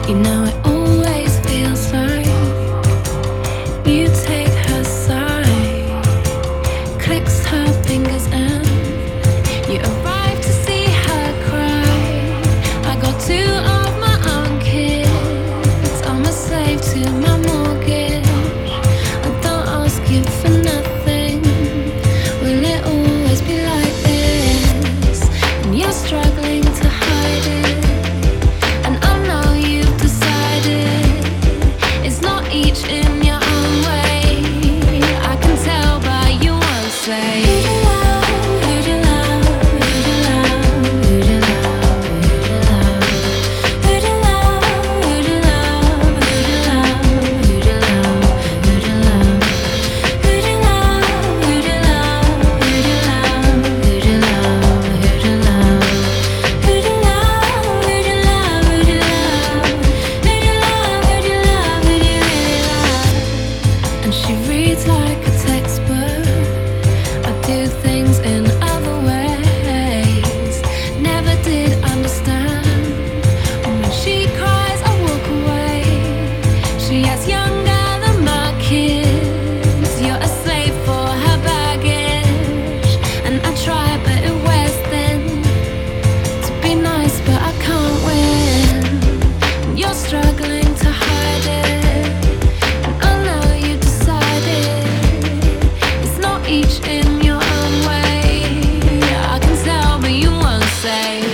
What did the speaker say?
You know it always feels like you take her side, clicks her fingers and you arrive to see her cry. I got two of my own kids, I'm a slave to my mortgage. I don't ask you for nothing. Will it always be like this? And you're struggling to hide it, and I know you've decided it's not each in your own way. I can tell by you won't say. Who'd you love? Who'd you love? Who'd you love? Who'd you love? Who'd you love? Who'd you love? Who'd you love? Who'd you love? Who'd you love? Who'd you love? Who'd you love? Who'd you love? Who'd you love? Who'd you love? Who'd you love? Who'd you love? Who'd you love? Who'd you love? Who'd you love? Who'd you really love? And she reads like a textbook. I do things in other ways. Never did understand. And when she cries, I walk away. She acts younger than my kids. You're a slave for her baggage. And I try, but it wears thin. To be nice, but I can't win. And you're struggling to hide it. And I know you decided it's not each in your own way. I can tell, but you won't say.